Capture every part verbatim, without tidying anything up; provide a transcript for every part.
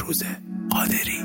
فیروز قادری.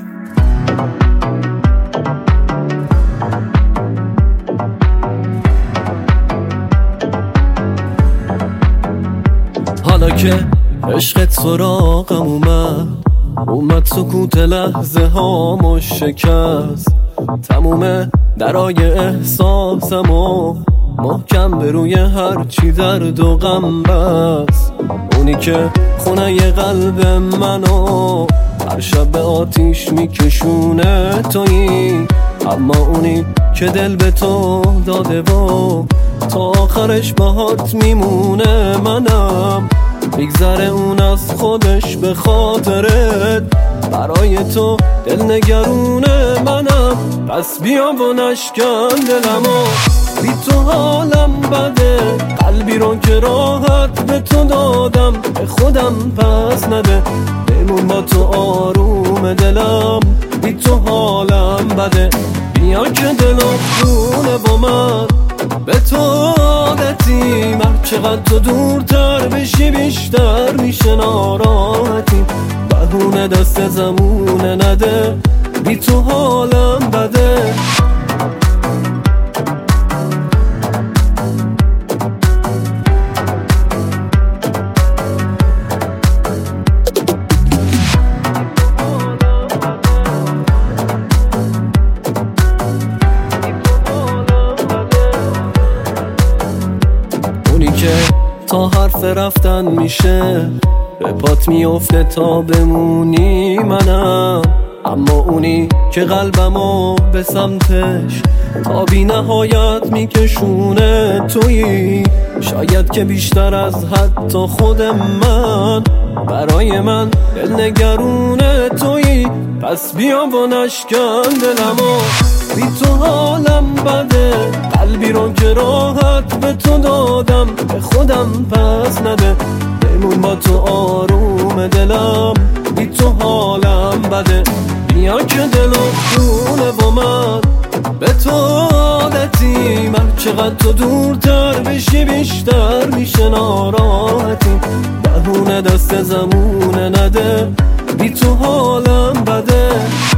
حالا که عشقت سراغم اومد اومد سکوت لحظه هامو شکست، تموم درای احساسم و محکم به روی هر چی درد و غم بست. اونی که خونه قلب منو هر شب به آتیش میکشونه تویی، اما اونی که دل به تو داده و تا آخرش باهات میمونه منم. میگذره اون از خودش به خاطرت، برای تو دل نگرونه منم. پس بیا و نشکن دلمو، بی تو حالم بده، قلبی رو که راحت به تو دادم به خودم پس نده. بمون با تو آروم دلم، بی تو حالم بده. بیا که دلم خونه با من به تو عادتیم، هر چقدر تو دورتر بشی بیشتر میشه ناراحتیم. بهونه دست زمونه نده، بی تو حالم بده. که تا حرف رفتن میشه به پات میفته تا بمونی منم، اما اونی که قلبمو به سمتش تا بی نهایت میکشونه تویی. شاید که بیشتر از حتی خود من، برای من دل نگرونه تویی. پس بیا و نشکن دلمو، بی تو حالم بده، قلبی رو که راحت به تو دادم به خودم پس نده. بمون با تو آروم دلم، بی تو حالم بده. بیا که دلم خونه با من به تو عادتیم، هر چقدر تو دورتر بشی بیشتر میشه ناراحتیم. بهونه دست زمونه نده، بی تو حالم بده.